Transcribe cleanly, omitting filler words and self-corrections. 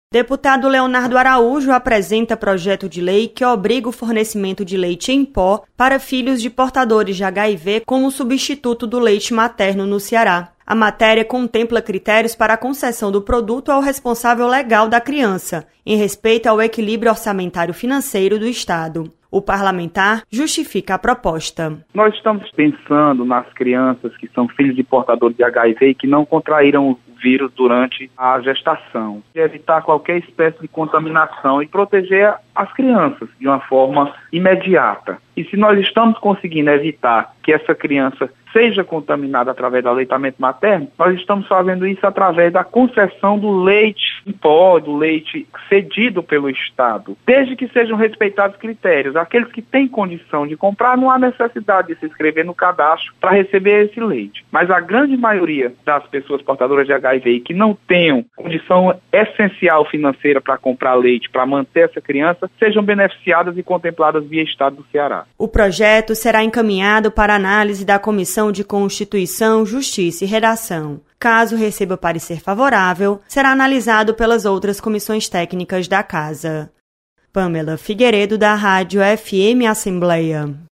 Deputado Leonardo Araújo apresenta projeto de lei que obriga o fornecimento de leite em pó para filhos de portadores de HIV como substituto do leite materno no Ceará. A matéria contempla critérios para a concessão do produto ao responsável legal da criança, em respeito ao equilíbrio orçamentário financeiro do Estado. O parlamentar justifica a proposta. Nós estamos pensando nas crianças que são filhos de portadores de HIV e que não contraíram o vírus durante a gestação. Evitar qualquer espécie de contaminação e proteger as crianças de uma forma imediata. E se nós estamos conseguindo evitar que essa criança seja contaminada através do aleitamento materno, nós estamos fazendo isso através da concessão do leite em pó, do leite cedido pelo Estado, desde que sejam respeitados critérios. Aqueles que têm condição de comprar, não há necessidade de se inscrever no cadastro para receber esse leite. Mas a grande maioria das pessoas portadoras de HIV que não tenham condição essencial financeira para comprar leite, para manter essa criança, sejam beneficiadas e contempladas via Estado do Ceará. O projeto será encaminhado para análise da Comissão de Constituição, Justiça e Redação. Caso receba parecer favorável, será analisado pelas outras comissões técnicas da Casa. Pamela Figueiredo, da Rádio FM Assembleia.